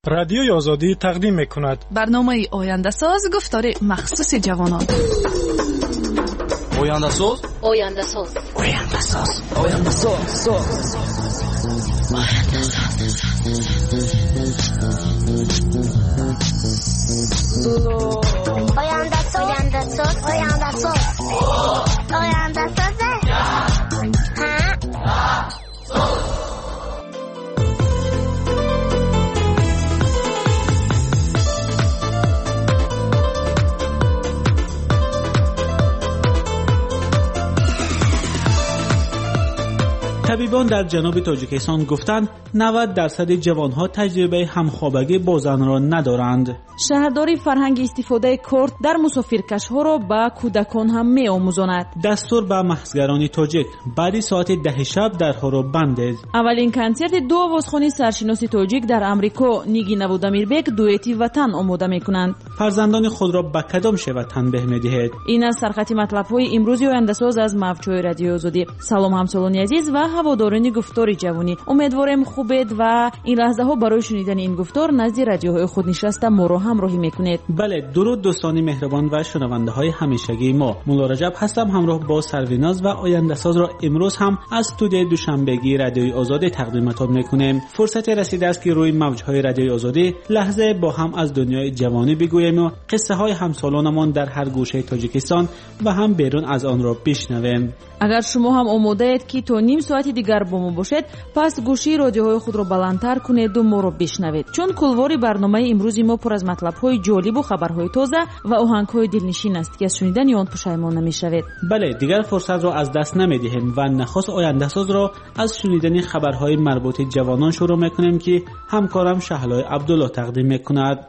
رادیوی آزادی تقدیم می‌کند برنامه آینده ساز گفتار مخصوص جوانان. آینده ساز آینده ساز آینده ساز آینده ساز آینده ساز آینده ساز آینده ساز طبیبان در جنوب تاجیکستان گفتند 90% جوانها تجربه همخوابگی با زن را ندارند. شهرداری فرهنگ استفاده کرد در مسافرکش‌ها را به کودکان هم می‌آموزاند. دستور به محضران تاجیک بعد ساعت 10 شب درها را بندید. اولین کنسرت دو آوازخوانی سرشناس تاجیک در امریکا نیگی نبود امیربک دوئتی وطن آماده می‌کنند. فرزندان خود را به کدام شیوه تنبیه می‌دهید؟ این است سرخط مطلب‌های امروزی آینده ساز از موج‌های رادیو آزادی. سلام همسالان عزیز و هواداران گفتار جوانی، امیدوارم خوبید و این لحظه ها برای شنیدن این گفتار نزد رادیوهای خود نشسته ما را همراهی میکنید. بله، درود دوستان مهربان و شنونده های همیشگی ما. مولا رجب هستم، همراه با سرویناز و آینده ساز را امروز هم از استودیوی دوشنبگی رادیوی آزادی تقدیمتان میکنیم. فرصت رسیده است که روی موجهای رادیوی آزادی لحظه با هم از دنیای جوانی بگوییم و قصه های همسالانمان در هر گوشه تاجیکستان و هم بیرون از آن را بشنویم. اگر شما هم آماده اید که تا نیم ساعت دیگر با ما باشید، پس گوشی رادیوهای خود را بلندتر کنید و ما را بشنوید، چون کلوار برنامه امروز ما پر از مطلب‌های جالب و خبرهای تازه و آهنگ‌های دلنشین است که از شنیدن آن پشیمان نمی‌شوید. بله، دیگر فرصت را از دست نمی‌دهیم و نخست آینده ساز را از شنیدن خبرهای مربوط جوانان شروع می‌کنیم که همکارم شهلای عبدالله تقدیم می‌کند.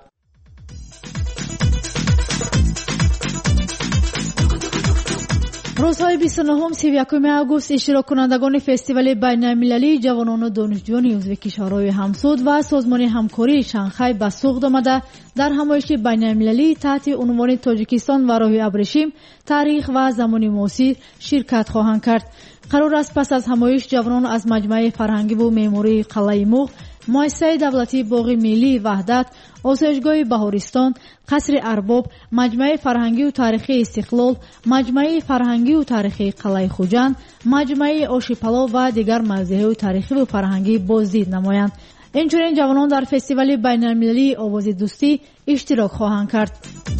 روزهای 29 31 آگوست اشتراک کنندگان فستیوال بین‌المللی جوانان و دانشجویان عضو کشورهای همسود و سازمان همکاری شانگهای به سوق آمده در همایش بین‌المللی تحت عنوان تاجیکستان و راه ابریشم تاریخ و زمان معاصر شرکت خواهند کرد. قرار است پس از همایش جوانان از مجمع فرهنگی و معماری قلعه موغ، مؤسسه دولتی باغ ملی وحدت، آسایشگاه بهارستان، قصر ارباب، مجمع فرهنگی و تاریخی استقلال، مجمع فرهنگی و تاریخی قلعه خوجند، مجمع آشپلا و دیگر موضعهای تاریخی و فرهنگی بازدید نمایند. اینچنین جوانان در فستیوال بین‌المللی آواز دوستی اشتراک خواهند کرد.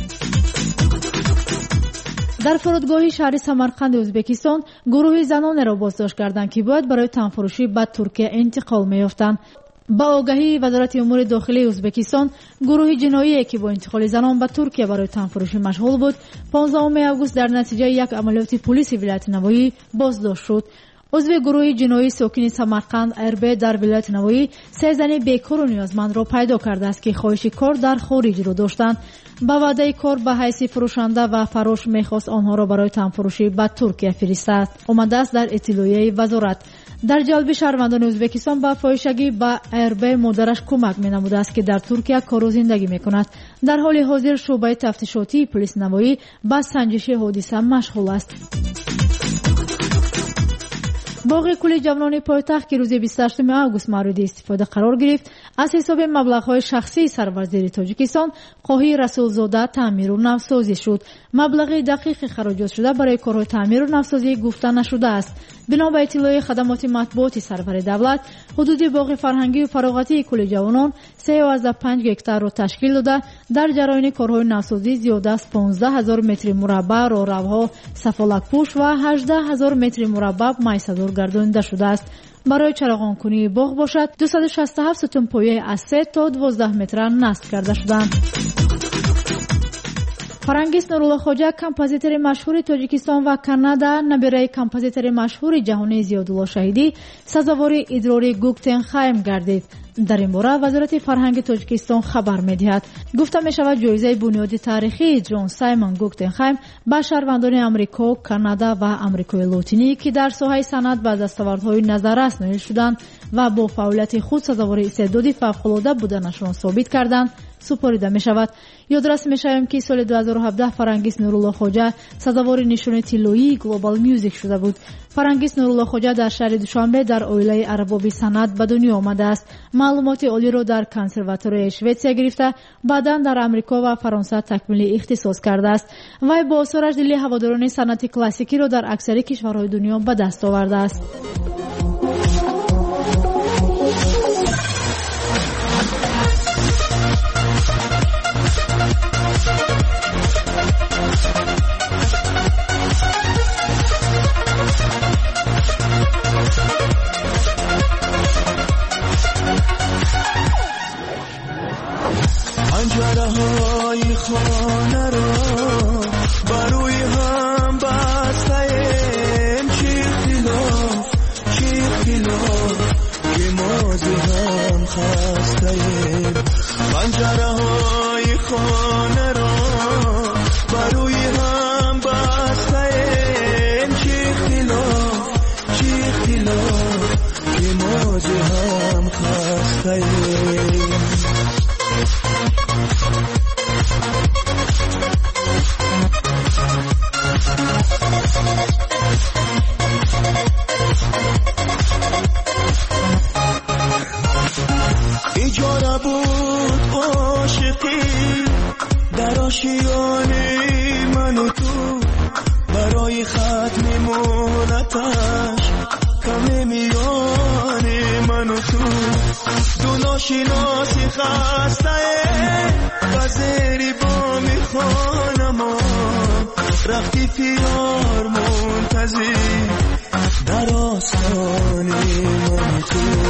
در فرودگاه شهر سمرقند ازبکستان گروه زنان را بازداشت کردند که باید برای تنفروشی به ترکیه انتقال می‌یافتند. با آگاهی وزارت امور داخلی ازبکستان، گروه جنایی که با انتقال زنان به ترکیه برای تنفروشی مشغول بود 15 آگوست در نتیجه یک عملیات پلیس ولایت نوایی بازداشت شد. عضو گروه جنایی ساکن سمرقند اربه در ولایت نوایی 3 زن بیکار و نیازمند را پیدا کرده است که خواهش کار در خارج را داشتند. با وعده کار به حیث فروشنده و فروش می‌خواست آنها را برای تنفروشی به ترکیه فرستد. آمده است در اطلاعیه وزارت. در جلب شهروندان ازبکستان به فاحشگی به اربه مادرش کمک می‌نموده است که در ترکیه کار و زندگی می‌کند. در حال حاضر شعبه تفتیشاتی پلیس نوایی به سنجش حادثه مشغول است. باغ کل جوانان پایتخت که روز 28 آگوست مورد استفاده قرار گرفت، از حساب مبلغ‌های شخصی سروزیر تاجیکستان خواهی رسولزاده تعمیر و نوسازی شد. مبلغ دقیق خراجات شده برای کارهای تعمیر و نوسازی گفته نشده است. بنا به اطلاع خدمات مطبوعاتی سرور دولت، حدود باغ فرهنگی و فراغتی کل جوانان 3.5 هکتار را تشکیل داده در جریان کارهای نوسازی زیاده از 15000 متر مربع راهروها، سفالک پوش و 18000 متر مربع میسدور گردانیده شده است. برای چراغان کنی باغ باشد 267 ستون پایه از 3 تا 12 متر نصب کرده شدند. فرانگیس نورالله خواجه کمپوزیتور مشهور تاجیکستان و کانادا نبیره کمپوزیتور مشهور جهانی زیادالله شهیدی سزاوار ادرار گوگتنهایم گردید. در این باره وزارت فرهنگ تاجیکستان خبر می‌دهد. گفته می‌شود جایزه بنیادی تاریخی جان سایمون گوگتنهایم به شهروندان آمریکا، کانادا و آمریکای لاتینی که در ساحه صنعت به دستاوردهای نظررس نایل شدند و با فعالیت خود سزاوار استعداد فوق‌العاده بودنشان ثابت کردند سپریده می شود. یادرس می شویم که سال 2017 فرانگیز نورالله خوجا سزاوار نشان طلایی گلوبال میوزیک شده بود. فرانگیز نورالله خوجا در شهر دوشنبه در اویله اربابی صنعت به دنیا آمده است. معلومات عالی را در کنسرواتوری شوئدیا گرفته، بعدا در آمریکا و فرانسه تکمیل اختصاص کرده است. وی با آثارش دل هواداران صنعت کلاسیکی را در اکثر کشورهای دنیا به دست آورده است. پنجره‌های خانه را بروی هم بستیم، چی اختلاف که ما ز هم خستیم. پنجره‌های خانه را بروی هم بستیم، چی اختلاف که ما ز هم خستیم. ایجاره بود عاشقی در آشیانه من و تو، برای ختم مهلتش کم میان من و تو. دو ناشناسی خسته بزری با میخوانم، رفتی پیار منتظر در آستان من تو.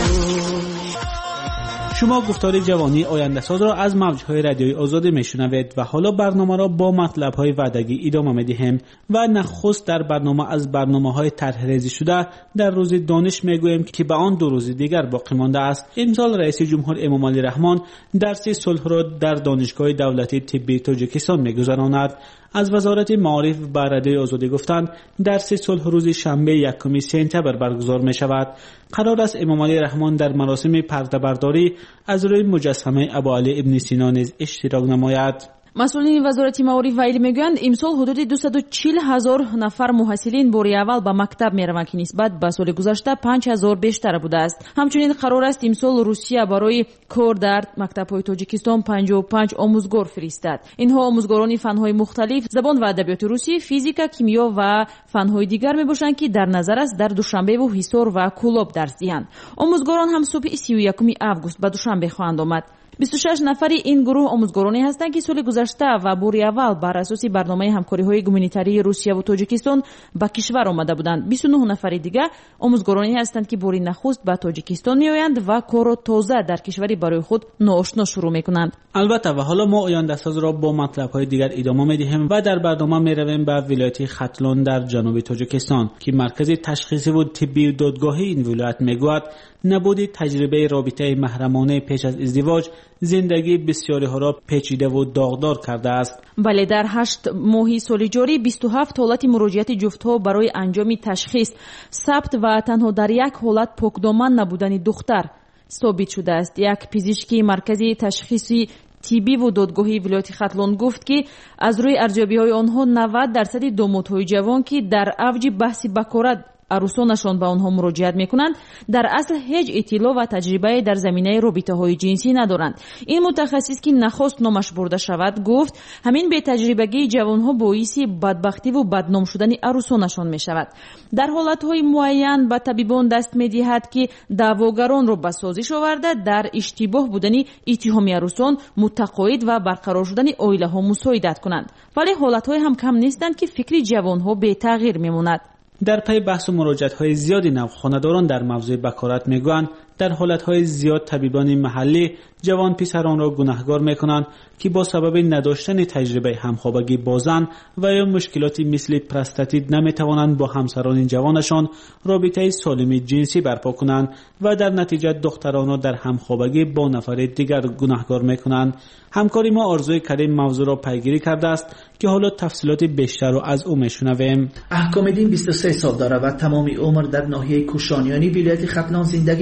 شما گفتار جوانی آینده ساز را از موجهای رادیوی آزاد میشنوید و حالا برنامه را با مطلب‌های وعدگی ادامه می‌دهیم و نخست در برنامه از برنامه‌های طرح ریزی شده در روز دانش میگوییم که به آن 2 روز دیگر باقی مانده است. امسال رئیس جمهور امام علی رحمان درس صلح را در دانشگاه دولتی طبی تاجیکستان می‌گذراند. از وزارت معارف و رادیوی آزادی گفتند درس صلح روز شنبه 1 سپتامبر برگزار می شود. قرار است امام علی رحمان در مراسم پرده برداری از روی مجسمه ابوعلی ابن سینا نیز اشتراک نماید. مسئولین وزارت معارف و علم میگویند امسال حدود 240,000 نفر محصلین باری اول به مکتب میروند که نسبت به سال گذشته 5,000 بیشتر بوده است. همچنین قرار است امسال روسیه برای کار در مکتب‌های تاجیکستان 55 آموزگار فرستد. اینها آموزگاران فن‌های مختلف زبان و ادبیات روسی، فیزیک، کیمیا و فن‌های دیگر میباشند که در نظر است در دوشنبه و حصار و کولاب درس دهند. آموزگاران هم صبح 31 آگوست به دوشنبه خواهند آمد. 26 نفری این گروه آموزگارانی هستند که سال گذشته و باری اول بر اساس برنامه همکاری‌های گومانیتاری روسیه و تاجیکستان به کشور آمده بودند. 29 نفر دیگر آموزگارانی هستند که باری نخست به تاجیکستان میآیند و کار تازه در کشوری برای خود ناآشنا شروع میکنند. البته و حالا ما آینده ساز را با مطلب‌های دیگر ادامه میدهیم و در برنامه میرویم به ولایت ختلان در جنوب تاجیکستان که مرکز تشخیصی و طبی دادگاهی این ولایت میگوید نبود تجربه رابطه محرمانه پیش از ازدواج زندگی بسیاری ها را پیچیده و داغدار کرده است. بله، در 8 ماه سال جاری 27 حالت مراجعت جفت‌ها برای انجام تشخیص ثبت و تنها در 1 حالت پاکدامن نبودن دختر ثابت شده است. یک پزشکی مرکزی تشخیصی طبی و دادگاهی ولایت ختلان گفت که از روی ارزیابی‌های آنها 90% دامادهای جوان که در اوج بحث بکارت عروسانشان به آنها مراجعت میکنند در اصل هیچ اطلاع و تجربه در زمینه رابطه های جنسی ندارند. این متخصص که نخست نامش برده شود گفت همین بی تجربگی جوانها باعث بدبختی و بدنام شدن عروسانشان می شود. در حالت های معین به طبیبان دست می دهد که دعواگران را به سازش آورده در اشتباه بودن اتهام عروسان متقاعد و برقرار شدن عائله ها مساعدت کنند. ولی حالت های هم کم نیستند که فکر جوانها بی تغییر می ماند. در پی بحث و مراجعت‌های زیادی نوخانه‌داران در موضوع بکارت میگویند در حالت‌های زیاد طبیبان محلی جوان پسران را گناهکار می‌کنند که با سبب نداشتن تجربه همخوابگی با زن و یا مشکلاتی مثل پراستاتیت نمی‌توانند با همسران جوانشان رابطه سالم جنسی برپا کنند و در نتیجه دختران را در همخوابگی با نفر دیگر گناهکار می‌کنند. همکاری ما آرزوی کریم موضوع را پیگیری کرده است که حالا تفصیلات بیشتر را از او می‌شنویم. احکام‌الدین 23 سال دارد و تمام عمر در ناحیه کوشانیانی ولایت ختلان زندگی کرده است.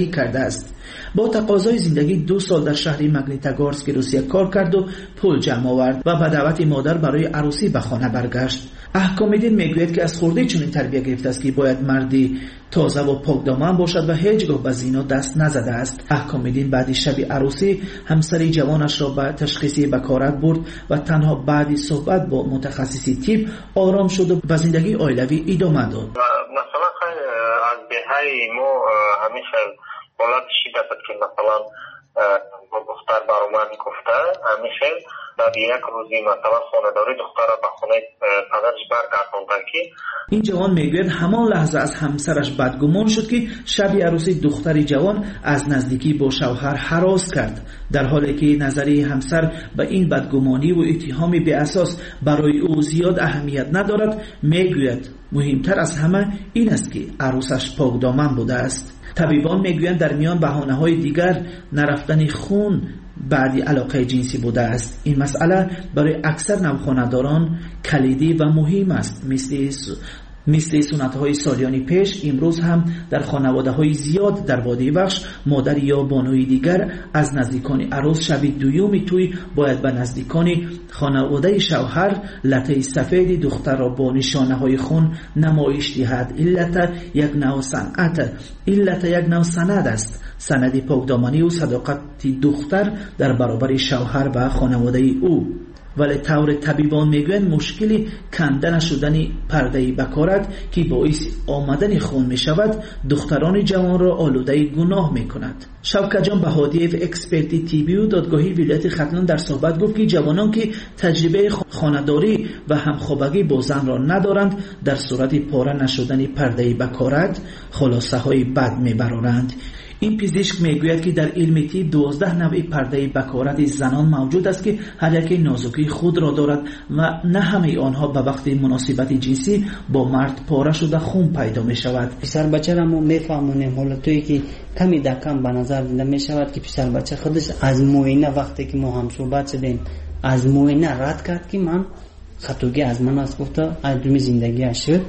است. با تقاضای زندگی 2 سال در شهر مگنیتگورسک روسیه کار کرد و پول جمع آورد و به دعوت مادر برای عروسی به خانه برگشت. احکام‌الدین میگوید که از خردگی چنین تربیت گرفته است که باید مردی تازه و پاکدامن باشد و هیچگاه به زنا دست نزده است. احکام‌الدین بعد شب عروسی همسری جوانش را به تشخیصی بکارت برد و تنها بعد صحبت با متخصصی طب آرام شد و به زندگی عائلوی ادامه داد. مثلا خیلی از بهای ما همیشه حالت شدت که مثلا با دختر برامن گفته همیشه در یک روزی مثلا خانه‌داری دختر را به خانه پدرش برگرداندن که این جوان میگوید همان لحظه از همسرش بدگمان شد که شب عروسی دختری جوان از نزدیکی با شوهر هراس کرد، در حالی که نظریه همسر به این بدگمانی و اتهام بی اساس برای او زیاد اهمیت ندارد. میگوید مهمتر از همه این است که عروسش پاکدامن بوده است. طبیبان میگویند در میان بهانه‌های دیگر نرفتن خون بعد علاقه جنسی بوده است. این مسئله برای اکثر نوخانه‌داران کلیدی و مهم است. مثل سنت‌های سالیانی پیش امروز هم در خانواده‌های زیاد در وادی بخش مادر یا بانوی دیگر از نزدیکان عروس شب دوم توی باید به نزدیکان خانواده شوهر لطه سفید دختر را با نشانه‌های خون نمایش دهد. علت یک نوع صنعت، علت یک نوع سند است، سند پاکدامنی و صداقت دختر در برابر شوهر و خانواده او. ولی طور طبیبان میگویند مشکلی کندن شدن پرده بکارت که باعث آمدن خون می شود دختران جوان را آلوده گناه می کند. شوکت جان بهادیف اکسپرتی تیبی و دادگاهی ولایت ختلان در صحبت گفت که جوانان که تجربه خانه‌داری و همخوابگی با زن را ندارند در صورت پاره نشدن پرده بکارت خلاصه های بد می برارند. این پزشک میگوید که در علم طب 12 نوع پرده بکارت زنان موجود است که هر یک نازکی خود را دارد و نه همه آنها به وقت مناسبت جنسی با مرد پاره شده خون پیدا می شود. پسر بچه را ما میفهمونیم حالتایی که کمی در کم به نظر دیده می شود که پسر بچه خودش از معاینه وقتی که ما هم صحبت شدیم از معاینه رد کرد که من خطوگی از من است گفته ادامه زندگی شد.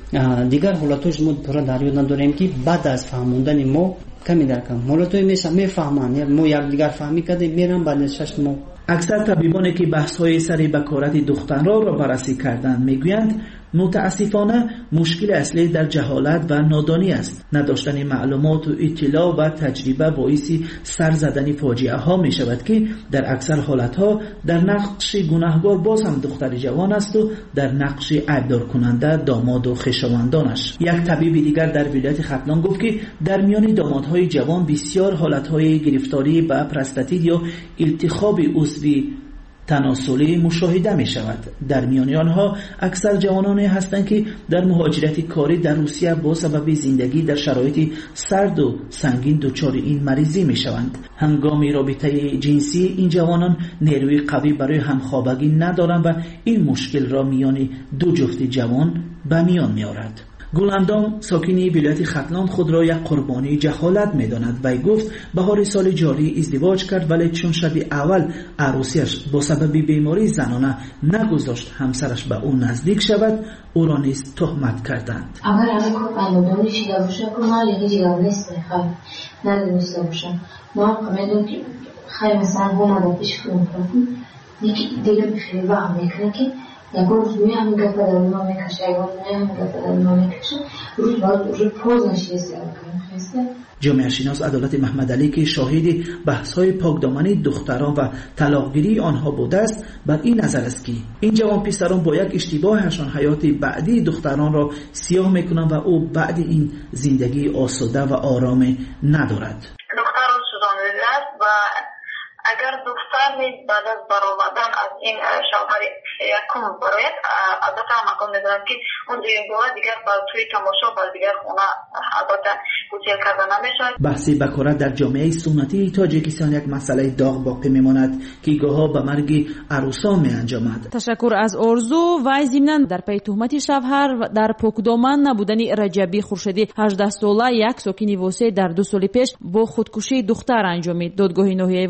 دیگر حالتوش ما پورا در یاد نداریم که بعد از فهموندن ما کمی در کم حالتوی میشه میفهمن ما یک دیگر فهمی کردیم میرم بعد 6 ماه. اکثر طبیبانی که بحث‌های سر بکارت دختران را بررسی کردند میگویند متاسفانه مشکل اصلی در جهالت و نادانی است. نداشتن معلومات و اطلاع و تجربه باعث سر زدن فاجعه ها می شود که در اکثر حالت ها در نقش گناهکار باز هم دختر جوان است و در نقش عیبدار کننده داماد و خویشاوندانش. یک طبیب دیگر در ولایت ختلان گفت که در میان دامادهای جوان بسیار حالت های گرفتاری به پروستات یا التهاب عضوی تناسلی مشاهده می شود. در میان آنها اکثر جوانانی هستند که در مهاجرت کاری در روسیه با سبب زندگی در شرایط سرد و سنگین دچار این مریضی می شوند. هنگام رابطه جنسی این جوانان نیروی قوی برای همخوابگی ندارند و این مشکل را میان دو جفت جوان به میان می آورد. گلاندام ساکنی ولایت ختلان خود را یک قربانی جهالت می‌داند و گفت بهار سال جاری ازدواج کرد ولی چون شب اول عروسیش با سبب بیماری زنانه نگذاشت همسرش به او نزدیک شود او را نیز تهمت کردند. اگر همه کار قلمدانی شده باشه که ما لیگی جواب نیست خیلی ندونسته باشه ما میدونم که خیلی مثلا هم پیش کنم دیگه خیلی وهم میکنه که روز میام گپ در ما میکشه میام گپ در ما میکشه روز پوز نشسته میکنه. جامعه شناس عدالت محمد علی که شاهد بحث‌های پاکدامنی دختران و طلاقگیری آنها بوده است بر این نظر است که این جوان پسران با یک اشتباهشان حیات بعدی دختران را سیاه میکنند و او بعد این زندگی آسوده و آرام ندارد. دختران سوزانده است و اگر دختر نیز بعد از برآمدن از این شوهر یکم باید البته مکان میدونم که اون دیگر با توی تماشا با دیگر خونه البته گوشیل کردن نمیشه. بحث بکارت در جامعه سنتی تاجیکستان یک مسئله داغ باقی میماند که گاها به مرگ عروسان می انجامد. تشکر از آرزو. و ضمناً در پی تهمت شوهر در پاکدامن نبودن رجبی خورشیدی 18 ساله یک ساکن واسه در 2 سال پیش با خودکشی دختر انجامید. دادگاه ناحیه واسه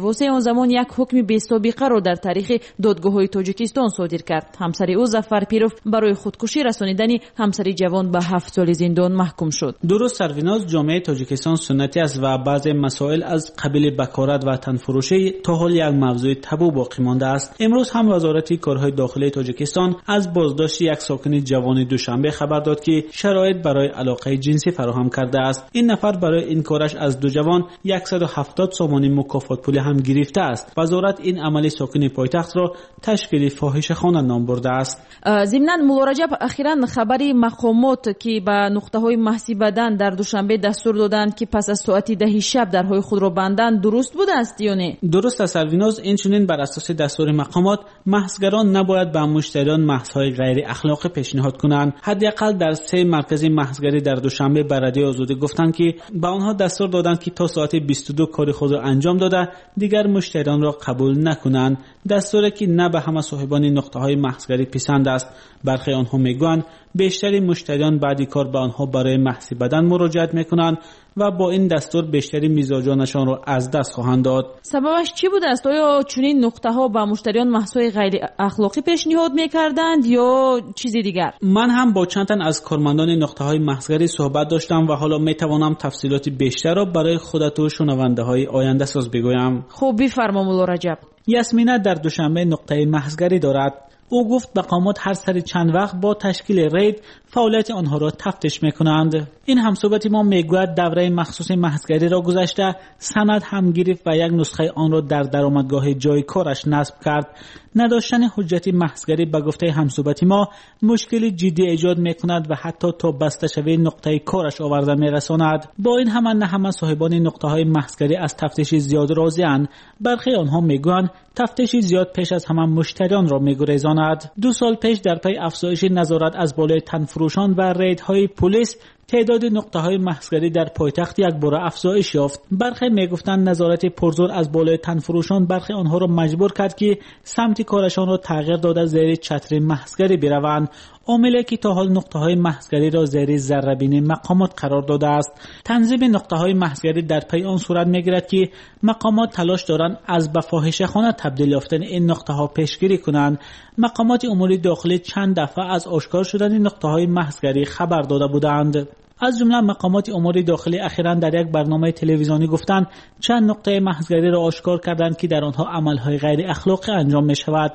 زمان یک حکم بی‌سابقه را در تاریخ دادگاه‌های تاجیکستان صادر کرد. همسر او ظفر پیروف برای خودکشی رسانیدن همسر جوان به 7 سال زندان محکوم شد. درست سرویناز، جامعه تاجیکستان سنتی است و بعضی مسائل از قبیل بکارت و تنفروشی تا حال یک موضوع تابو باقی مانده است. امروز هم وزارت کارهای داخلی تاجیکستان از بازداشت یک ساکن جوان دوشنبه خبر داد که شرایط برای علاقه جنسی فراهم کرده است. این نفر برای این کارش از دو جوان 170 سومانی مکافات پولی هم گرفته است. وزارت این عمل ساکن پایتخت را تشکیل فاحشه‌خانه نام برده است. ضمناً مولا رجب اخیراً خبری مقامات که به نقطه‌های محسی بدن در دوشنبه دستور دادند که پس از ساعت 10 شب درهای خود را بندند درست بوده است یا نه؟ درست است سرویناز. اینچنین بر اساس دستور مقامات محضگران نباید به مشتریان محض‌های غیر اخلاقی پیشنهاد کنند. حداقل در 3 مرکز محضگری در دوشنبه به رادیو آزادی گفتند که به آنها دستور دادند که تا ساعت 22 کار خود را انجام داده دیگر مشتریان را قبول نکنند. دستوری که نه به همه صاحبان نقطه‌های محضگری پسند است. برخی آنها میگویند بیشتری مشتریان بعد کار به آنها برای محض بدن مراجعت میکنند و با این دستور بیشتری مزاجانشان را از دست خواهند داد. سببش چی بوده است؟ آیا چنین نقطه‌ها به مشتریان محض‌های غیر اخلاقی پیشنهاد میکردند یا چیزی دیگر؟ من هم با چند تن از کارمندان نقطه‌های محضگری صحبت داشتم و حالا میتوانم تفصیلات بیشتر را برای خودت و شنونده‌های آینده ساز بگویم. خب بفرما مولا رجب. یاسمینا در دوشنبه نقطه محضگری دارد. او گفت مقامات هر سر چند وقت با تشکیل رید فعالیت آنها را تفتیش میکنند. این همصحبت ما میگوید دوره مخصوص محضگری را گذشته، سند هم گرفت و یک نسخه آن را در درآمدگاه جای کارش نصب کرد. نداشتن حجت محضگری به گفته همصحبت ما مشکلی جدی ایجاد میکند و حتی تا بسته شوی نقطه کارش آورده میرساند. با این همه نه همه صاحبان نقطه های محضگری از تفتیش زیاد راضی‌اند. برخی آنها میگویند تفتیش زیاد پیش از همه مشتریان را میگریزاند. 2 سال پیش در پی افزایش نظارت از بالای تنفروشان و ریدهای پلیس تعداد نقطه‌های محضگری در پایتخت یک بار افزایش یافت. برخی میگفتند نظارت پرزور از بالای تنفروشان برخی آنها را مجبور کرد که سمت کارشان را تغییر داده زیر چتر محضگری بروند. عاملی که تا حال نقطه‌های محضگری را زیر ذره‌بین مقامات قرار داده است. تنظیم نقطه‌های محضگری در پی آن صورت می‌گیرد که مقامات تلاش دارند از به فاحشه‌خانه تبدیل یافتن این نقطه‌ها پیشگیری کنند. مقامات امور داخلی چند دفعه از آشکار شدن نقطه‌های محضگری خبر داده بودند. از جمله مقامات امور داخلی اخیراً در یک برنامه تلویزیونی گفتند چند نقطه محضگری را آشکار کردند که در آنها عملهای غیر اخلاقی انجام می شود.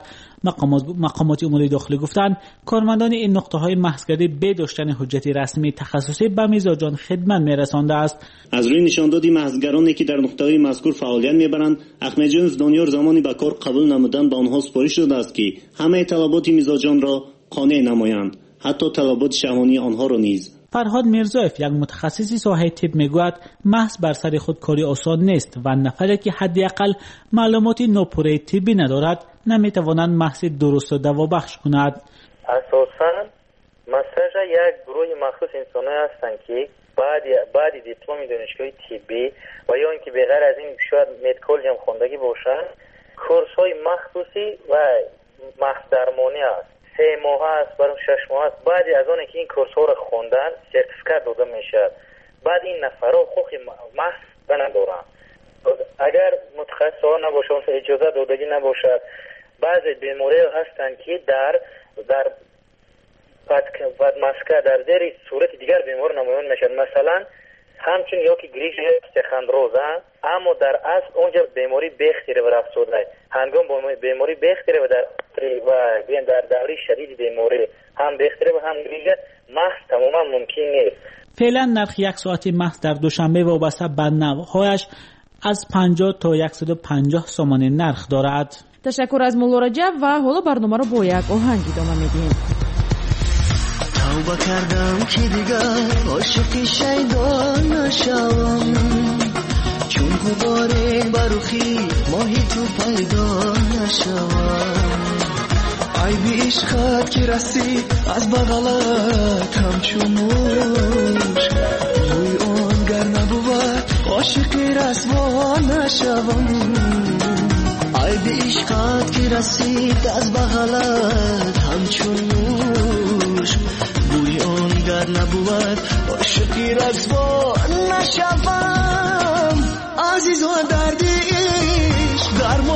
مقامات امور داخلی گفتند کارمندان این نقطه‌های محضگری به داشتن حجت رسمی تخصصی به میزاجان خدمت می‌رسانده است. از روی نشاندادی محضگرانی که در نقطه‌های مذکور فعالیت می‌برند، احمدجان دانیار زمانی به کار قبول نمودن به آنها سپارش داده است که همه طلبات میزاجان را قانع نمایند، حتی طلبات شهوانی آنها را نیز. فرهاد میرزایف یک متخصص ساحه طب میگوید محض بر سر خود کاری آسان نیست و نفری که حداقل معلومات ناپوره طبی ندارد نمیتواند محض درست و دوابخش کند. اساساً مثلا یک گروه مخصوص انسان‌ها هستند که بعد دیپلم دانشگاه طبی و یا اینکه بغیر از این شاید مدیکال هم خوندگی باشند، کورس‌های مخصوصی و محض درمانی است. 3 ماه است، برای 6 ماه است. بعد از آن که این کورس ها را خوندن سرتیفیکات داده میشه. بعد این نفرها حقوق محض ندارن. اگر متخصص ها نباشند، اجازه دادگی نباشد، بعضی بیماری هستند که در مسکه در زیر صورت دیگر بیمار نمایان میشن. مثلا همچون یا که گریش استخوان‌روزه، اما در اصل اونجا بیماری بیختیره و افسرده. هنگام بیماری بیختیره و در دوره شدید بیماری هم بیختیره و هم گریش محض تماما ممکن نیست. فعلا نرخ یک ساعت محض در دوشنبه وابسته به نوع‌هایش از 50 تا 150 سومان نرخ دارد. تشکر از مولا رجب و حالا برنامه رو با یک آهنگ ادامه میدیم. توبه کردم که دیگر عاشق شیطان نشوم، چون غباره برخی ماهی تو پیدا نشوم. عیب عشقت که رسید از بغلت همچون موش، روی آن گر نبود عاشق رسوا نشوم. عیب عشقت که رسید از بغلت همچون موش، بوی آن گر نبود عاشقی رسوا نشوم. عزیز و دردیش در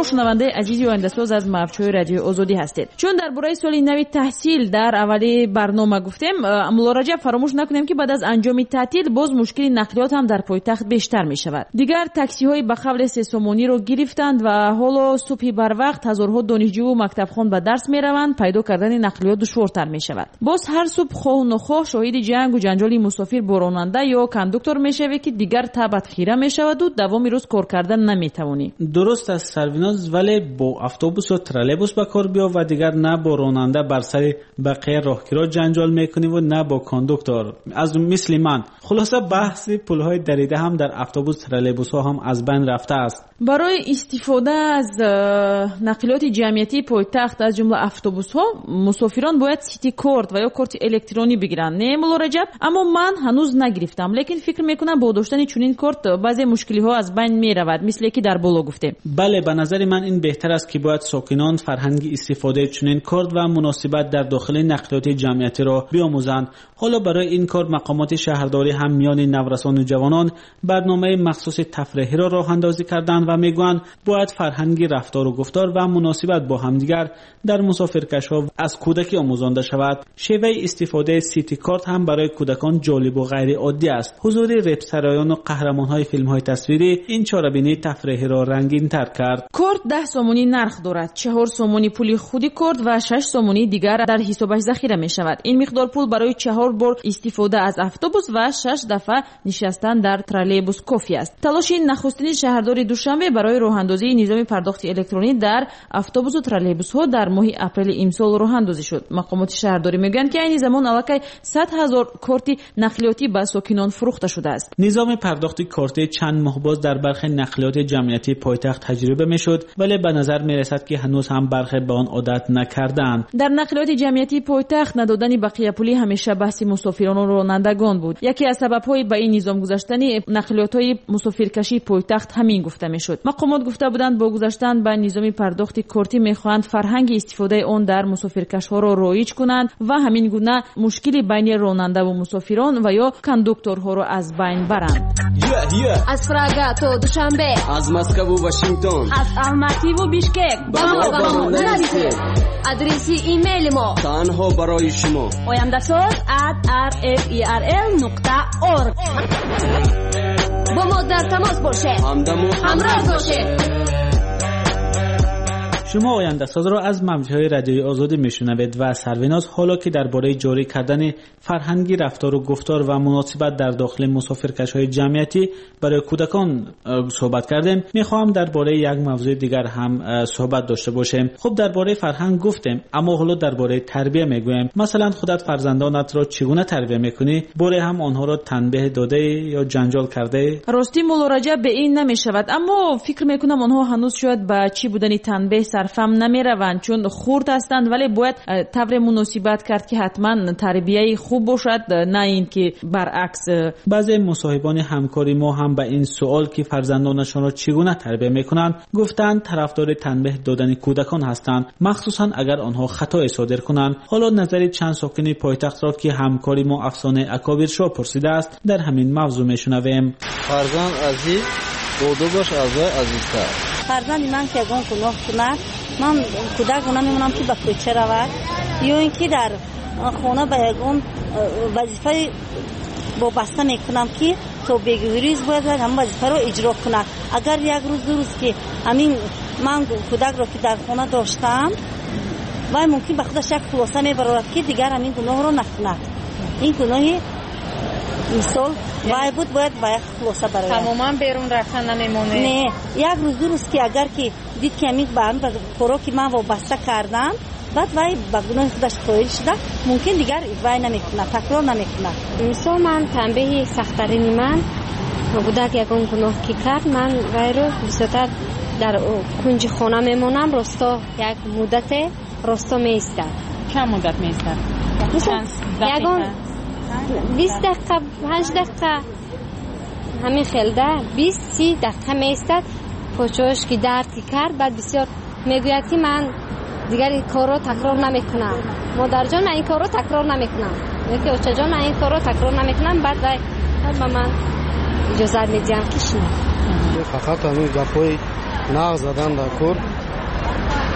شنونده عزیزی و اندساز از موج‌های رادیو آزادی هستید. چون درباره سال نو تحصیل در اولی برنامه گفتیم، ملاحظه فراموش نکنیم که بعد از انجام تعطیل باز مشکل نقلیات هم در پایتخت بیشتر می شود. دیگر تاکسی های به قبل 3 سومونی رو گرفتند و حالا صبح بر وقت هزارها دانشجو و مکتبخوان به درس می روند. پیدا کردن نقلیات دشوارتر می شود. باز هر صبح خواه و نخواه شاهد جنگ و جنجال مسافر با راننده یا کاندوکتور می شوی که دیگر تبت خیره می شود و دوام روز کار کردن نمی توانی. درست است سرویناز، ولی با اتوبوس و ترالبوس به کار بیا و دیگر نه با راننده بر سر بقیه راهگیرا جنجال میکنی و نه با کاندوکتور از مثل من. خلاصه بحث پلهای دریده هم در اتوبوس ترالبوس ها هم از بین رفته است. برای استفاده از نقلیات جمعیتی پایتخت از جمله اتوبوس ها مسافران باید سیتی کارت و یا کارت الکترونی بگیرند. نه مولا رجب، اما من هنوز نگرفتم، لیکن فکر میکنم با داشتن چنین کارت بعضی مشکلی ها از بین میرود، مثل که در بالا گفتیم. بله، به نظر من این بهتر است که باید ساکنان فرهنگ استفاده چنین کارت و مناسبت در داخل نقلیات جمعیتی را بیاموزند. حالا برای این کار مقامات شهرداری هم میان نورسان و جوانان برنامه مخصوص تفریحی را راه اندازی کردند و میگویند باید فرهنگ رفتار و گفتار و مناسبت با همدیگر در مسافرکش‌ها از کودکی آموزانده شود. شیوه استفاده سیتی کارت هم برای کودکان جالب و غیر عادی است. حضور رپسرایان و قهرمان‌های فیلم‌های تصویری این چاره‌بینی تفریحی را رنگین‌تر کرد. کارت 10 سومونی نرخ دارد. 4 سومونی پول خودی کارت و 6 سومونی دیگر در حسابش ذخیره می‌شود. این مقدار پول برای 4 بار استفاده از اتوبوس و 6 دفعه نشستن در ترالبوس کافی است. تلاش نخستین شهرداری دوشنبه برای راه‌اندازی نظام پرداخت الکترونی در اتوبوس و ترالبوس‌ها در ماه اپریل امسال راه‌اندازی شد. مقامات شهرداری میگویند که این زمان الکی 100,000 کارت نقلیاتی به ساکنان فروخته شده است. نظام پرداخت کارت چند ماه باز در برخی نقلیات جمعیتی پایتخت تجربه میشد، ولی به نظر میرسد که هنوز هم برخی به آن عادت نکردند. در نقلیات جمعیتی پایتخت ندادن بقیه پولی همیشه بحث مسافران و رانندگان بود. یکی از سبب‌های به این نظام گذاشتن نقلیات‌های مسافرکشی پایتخت همین گفته میشد. مقامات گفته بودند با گذاشتن به نظام پرداخت کارتی میخواهند فرهنگ استفاده آن در مسافرکش‌ها را رایج کنند و همین گونه مشکلی بین راننده و مسافران و یا کاندوکتورها را از بین برند. از پراگ تا دوشنبه، از مسکو و واشنگتن، از الماتی و بیشکک با ما نرسید. آدرس ایمیل ما تنها برای شما oyandasaz@rferl.org. با ما در تماس باشه، همراه باشه. شما آینده ساز را از موج‌های رادیوی آزادی میشنوید و سرویناز حالا که درباره جاری کردن فرهنگی رفتار و گفتار و مناسبت در داخل مسافرکش‌های جمعیتی برای کودکان صحبت کردیم، میخواهم درباره یک موضوع دیگر هم صحبت داشته باشیم. خب درباره فرهنگ گفتیم، اما حالا درباره تربیت میگویم. مثلا خودت فرزندانت را چگونه تربیت میکنی؟ باره هم آنها را تنبیه داده یا جنجال کرده؟ راستی ملاحظه به این نمیشود، اما فکر میکنم آنها هنوز شاید به چی بودن تنبیه صرفم نمیروند، چون خرد هستند، ولی باید طور مناسبت کرد که حتما تربیه خوب باشد، نه این که برعکس. بعضی مصاحبان همکاری ما هم به این سوال که فرزندانشان را چگونه تربیت میکنند گفتند طرفدار تنبیه دادن کودکان هستند، مخصوصا اگر آنها خطا صادر کنند. حالا نظر چند ساکن پایتخت را که همکاری ما افسانه اکابر شاه پرسیده است در همین موضوع میشنویم. فرزند عزیز بودو باش عزیزتر. فرزند من که گون گناه کند، من کودک رو نمیمونم که به کوچه رود یا اینکه در خانه به یگون وظیفه وابسته میکنم که تو بگویریز باید هم وظیفه رو اجرا کند. اگر یک روز دو روز که همین من کودک رو که در خانه داشتم و ممکن به خودش یک خلاصه میبرد که دیگر همین گناه رو نکند. این گناهی مثال وای بود باید خلاصه برای تماما بیرون رفتن نمیمونه. نه، یک روز دو روز که اگر که دید که همین به کارو که من وابسته کردم بعد وای با گناه خودش قائل شده، ممکن دیگر وای نمیکنه، تکرار نمیکنه. مثال من تنبیه سخت‌ترین من کودک یکون گناه که کرد، من وای رو بیشتر در کنج خانه میمونم، راستا یک مدت راستا میستد. چند مدت میستد؟ یکون 20 دقیقه 5 دقیقه همین خلده 20-30 دقیقه میستد. پاچوش که درد کرد بعد بسیار میگوید که من دیگر این کار رو تکرار نمیکنم. مادر جان من این کار رو تکرار نمیکنم، میگه اوچه جان من این کار رو تکرار نمیکنم. بعد به من اجازه میدیم که شنو. فقط همین گپای نغز زدن در کار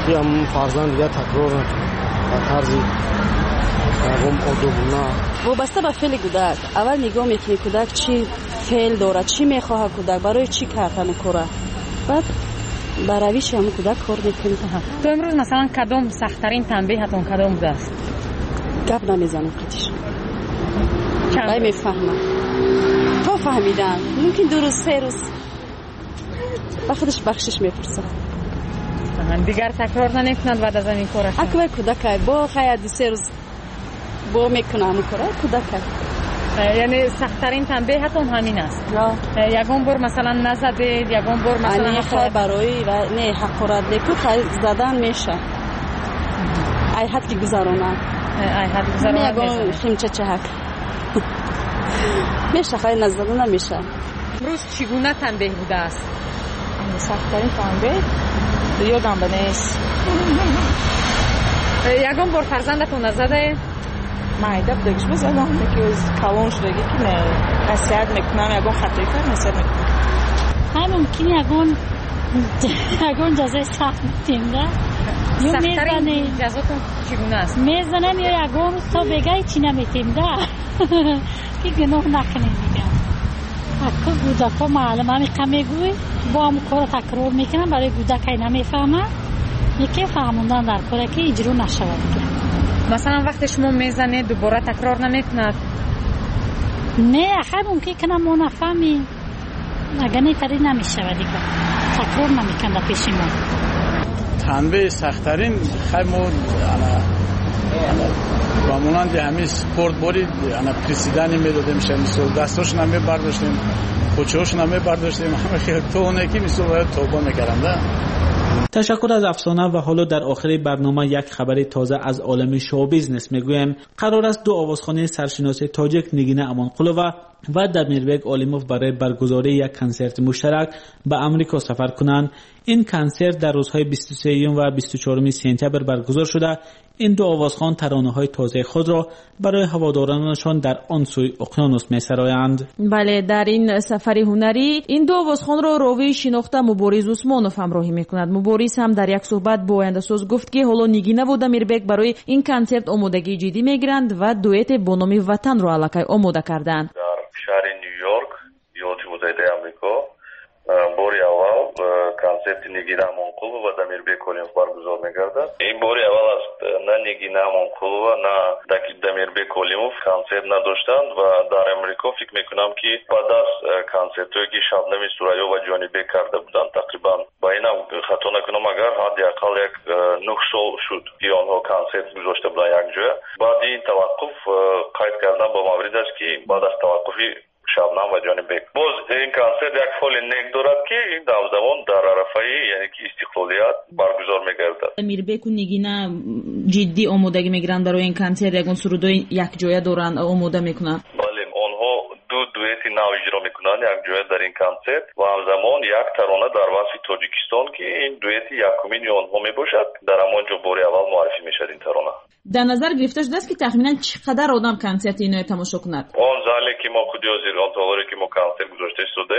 که هم فرزند دیگه تکرار نکنه و طرزی هم آدوبونه وابسته به فعل کودک اول نگاه میکنی کودک چی فعل داره، چی میخواه کودک، برای چی کارتا میکنه، بعد بر روش هم کودک کار میکنی. تو امروز مثلا کدام سخت‌ترین تنبیهتون کدام بوده است؟ گپ نمیزنم قطعش چند میفهمم تا فهمیدن ممکن 2 روز 3 روز با خودش بخشش میپرسه دیگر تکرار نمیکند بعد از این کارش. اکبر کودک با خیلی 2-3 روز با میکنه همون کاره کودک. یعنی سخت‌ترین تنبیهتون همین است؟ یگون بار مثلا نزدید، یگون بار مثلا خیلی برای و نه حقارت نکن خیلی زدن میشه ای حد که گذارانه یگون خیمچه چهک میشه خیلی نزدن نمیشه. امروز چگونه تنبیه بوده است؟ سخت‌ترین تنبیه یادم بنیست. یگون بار فرزندتون نزده؟ مایده بودگش بزدم که از کلان شدگی که نصیحت میکنم یگون خطایی کرد نصیحت میکنم های ممکن یگون جزای سخت میتیم ده یو میزنه جزاتون چگونه است؟ میزنم یا یگون تو بگای چی نمیتیم ده که گناه نکنیم دیگه اکو گودکا معلوم همی کمی گوی با هم کار تکرار میکنم برای گودک های نمیفهمه یکی فهموندن در کاره که اجرو نشود دیگه. مثلا وقتی شما میزنید دوباره تکرار نمیکند؟ نه خیلی ممکن کنم ما نفهمیم اگر نیتری نمیشود دیگه تکرار نمیکنده پیش ما. تنبیه سخت‌ترین خیلی ما با مونند همی سپورت باری پریسیدنی میدادیم مثل دستاش نمی برداشتیم خوچهاش نمی برداشتیم همه خیلی توونه که مثل باید توبه میکرنده. تشکر از افسانه و حالا در آخر برنامه یک خبر تازه از عالم شو بیزنس میگویم. قرار است 2 آوازخوان سرشناس تاجیک نگینه امانقلووا و دمیربگ آلیموف برای برگزاری یک کنسرت مشترک به امریکا سفر کنند. این کنسرت در روزهای 23 و 24 سپتامبر برگزار شده. این 2 آوازخوان ترانه‌های تازه خود را برای هوادارانشان در آن سوی اقیانوس می‌سرایند. بله، در این سفر هنری این 2 آوازخوان را راوی شناخته مبارز عثمانوف همراهی می‌کند. مبارز هم در یک صحبت با آینده‌ساز گفت که حالا نگینه و دمیربگ برای این کنسرت آمادگی جدی می‌گیرند و دوئت با نام وطن را الکی آماده کردند. در شهر نیویورک ایالات متحده آمریکا باری اول کنسرت نگینه امانقلووا و دمیربگ آلیموف برگزار می‌گردد. این باری اول است نه نگینه امانقلووا نه دمیربگ آلیموف کنسرت نداشتند و در امریکا فکر میکنم که بعد از کنسرتایی که شبنم سوریا و جانی بگ کرده بودند تقریبا با اینم خطا نکنم اگر حداقل 9 سال شد که آنها کنسرت گذاشته بودند یک جا. بعد این توقف قید کردن با مورد است که بعد از توقفی شبنم و جانی بگ باز این کنسرت یک فال نیک دارد که این همزمان در عرفه یعنی که استقلالیت برگزار میگردد. دمیربگ و نگینه جدی آمادگی میگیرند برای این کنسرت، یگان سرودای یک جایه دارند آماده میکنند. بله، آنها 2 دوئت نو اجرا میکنند یک جایه در این کنسرت و همزمان یک ترانه در وصف تاجیکستان که این دوئت یکمین آنها میباشد در همانجا بار اول معرفی میشد این ترانه. در نظر گرفته شده است که تخمینا چقدر آدم کنسرت اینو تماشا کند؟ آن زالی که ما کجا زیران تالاری که ما کنسرت گذاشته شده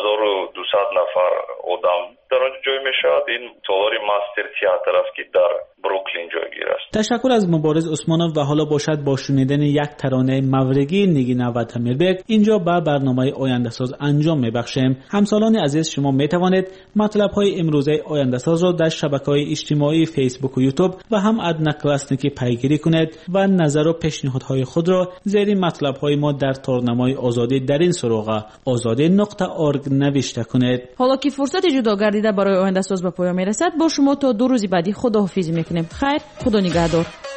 1200 نفر آدم در آنجا جای میشد. این تالاری ماستر تئاتر است که در بروکلین جایگیر است. تشکر از مبارز عثمانوف و حالا باشد با شنیدن یک ترانه مورگی نگینه و دمیربگ اینجا به برنامه آینده ساز انجام میبخشیم. همسالان عزیز، شما میتوانید مطلب های امروزه آینده ساز را در شبکه‌های اجتماعی فیسبوک و یوتیوب و هم ادنا کلاسنیکی پیگیری کنید و نظر و پیشنهادهای خود را زیر مطلب های ما در تارنمای آزادی در این سراغ azadi.org نوشته کنید. حالا که فرصت جدا گردیده برای آینده ساز به پایان میرسد، با شما تا 2 روز بعدی خداحافظی میکنیم. خیر، خدا نگهدار.